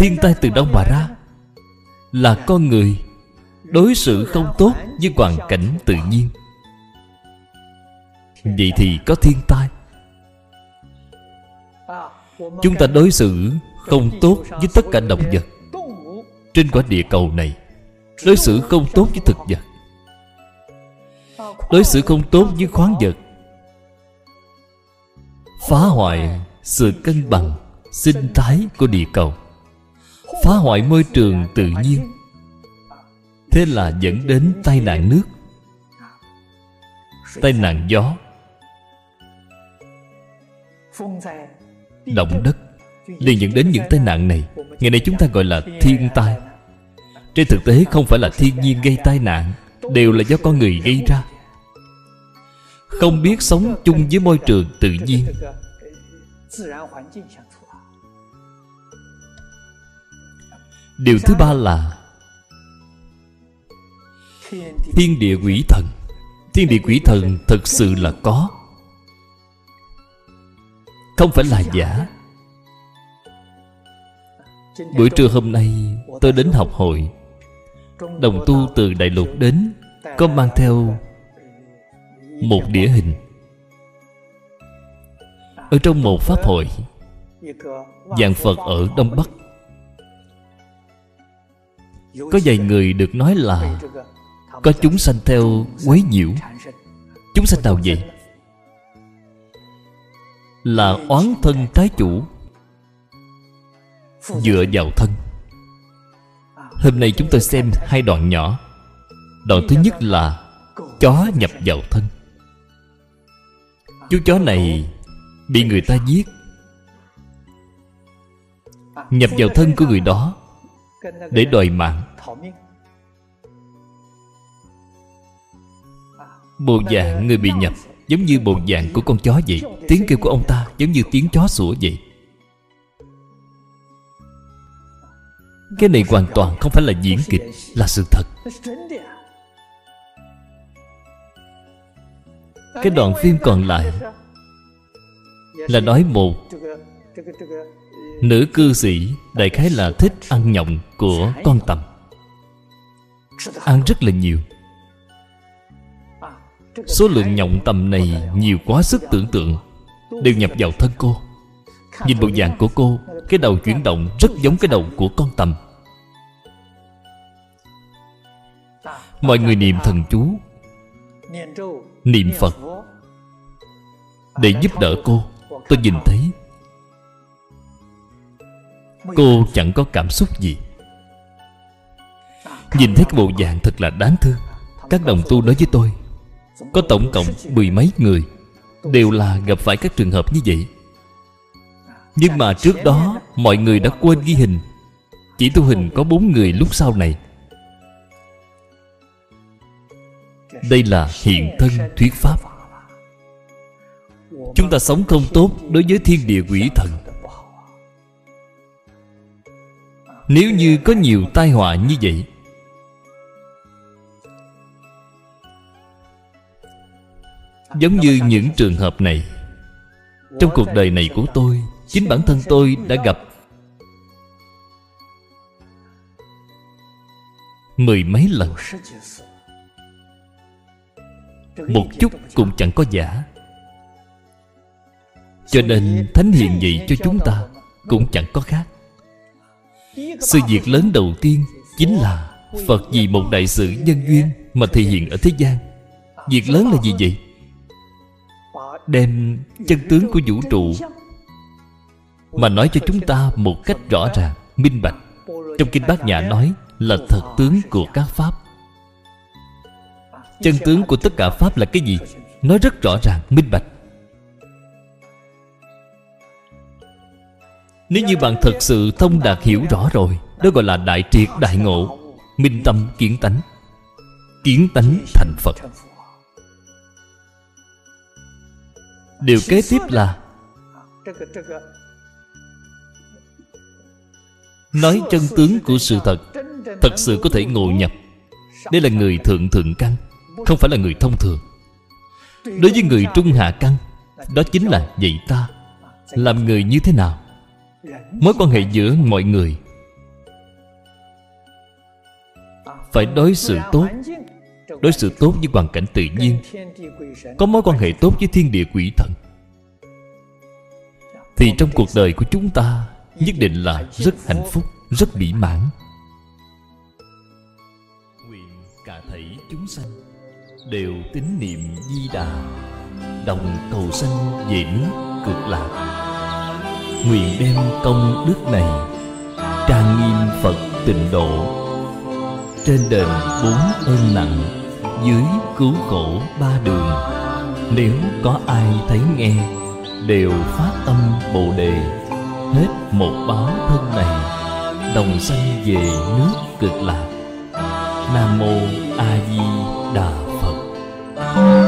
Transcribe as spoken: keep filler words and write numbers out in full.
Thiên tai từ đâu mà ra? Là con người đối xử không tốt với hoàn cảnh tự nhiên. Vậy thì có thiên tai. Chúng ta đối xử không tốt với tất cả động vật trên quả địa cầu này, đối xử không tốt với thực vật, đối xử không tốt với khoáng vật, phá hoại sự cân bằng sinh thái của địa cầu, phá hoại môi trường tự nhiên. Thế là dẫn đến tai nạn nước, tai nạn gió, động đất, liền dẫn đến những tai nạn này. Ngày nay chúng ta gọi là thiên tai. Trên thực tế không phải là thiên nhiên gây tai nạn, đều là do con người gây ra. Không biết sống chung với môi trường tự nhiên. Điều thứ ba là thiên địa quỷ thần. Thiên địa quỷ thần thực sự là có, không phải là giả. Buổi trưa hôm nay tôi đến học hội. Đồng tu từ Đại Lục đến, có mang theo một đĩa hình. Ở trong một pháp hội dạng Phật ở Đông Bắc, có vài người được nói là có chúng sanh theo quấy nhiễu. Chúng sanh nào vậy? Là oán thân trái chủ dựa vào thân. Hôm nay chúng tôi xem hai đoạn nhỏ. Đoạn thứ nhất là chó nhập vào thân. Chú chó này bị người ta giết, nhập vào thân của người đó để đòi mạng. Bộ dạng người bị nhập giống như bộ dạng của con chó vậy. Tiếng kêu của ông ta giống như tiếng chó sủa vậy. Cái này hoàn toàn không phải là diễn kịch, là sự thật. Cái đoạn phim còn lại là nói một nữ cư sĩ, đại khái là thích ăn nhộng của con tầm, ăn rất là nhiều. Số lượng nhộng tầm này nhiều quá sức tưởng tượng, đều nhập vào thân cô. Nhìn bộ dạng của cô, cái đầu chuyển động rất giống cái đầu của con tầm. Mọi người niệm thần chú, niệm Phật để giúp đỡ cô. Tôi nhìn thấy cô chẳng có cảm xúc gì. Nhìn thấy cái bộ dạng thật là đáng thương. Các đồng tu nói với tôi, có tổng cộng mười mấy người đều là gặp phải các trường hợp như vậy. Nhưng mà trước đó mọi người đã quên ghi hình. Chỉ thu hình có bốn người lúc sau này. Đây là hiện thân thuyết pháp. Chúng ta sống không tốt đối với thiên địa quỷ thần. Nếu như có nhiều tai họa như vậy, giống như những trường hợp này, trong cuộc đời này của tôi, chính bản thân tôi đã gặp mười mấy lần. Một chút cũng chẳng có giả. Cho nên thánh hiền dạy cho chúng ta cũng chẳng có khác. Sự việc lớn đầu tiên chính là Phật vì một đại sự nhân duyên mà thể hiện ở thế gian. Việc lớn là gì vậy? Đem chân tướng của vũ trụ mà nói cho chúng ta một cách rõ ràng, minh bạch. Trong Kinh Bát Nhã nói là thật tướng của các pháp. Chân tướng của tất cả pháp là cái gì? Nói rất rõ ràng, minh bạch. Nếu như bạn thật sự thông đạt hiểu rõ rồi, đó gọi là đại triệt đại ngộ, minh tâm kiến tánh. Kiến tánh thành Phật. Điều kế tiếp là nói chân tướng của sự thật. Thật sự có thể ngộ nhập. Đây là người thượng thượng căn, không phải là người thông thường. Đối với người trung hạ căn, đó chính là dạy ta làm người như thế nào, mối quan hệ giữa mọi người phải đối xử tốt. Đối xử tốt với hoàn cảnh tự nhiên, có mối quan hệ tốt với thiên địa quỷ thần, thì trong cuộc đời của chúng ta nhất định là rất hạnh phúc, rất mỹ mãn. Nguyện cả thảy chúng sanh đều tín niệm Di Đà, đồng cầu sanh về nước Cực Lạc. Nguyện đem công đức này trang nghiêm Phật Tịnh Độ, trên đền bốn ơn nặng, dưới cứu khổ ba đường. Nếu có ai thấy nghe, đều phát tâm Bồ Đề, hết một báo thân này, đồng sanh về nước Cực Lạc. Nam Mô A Di Đà Phật.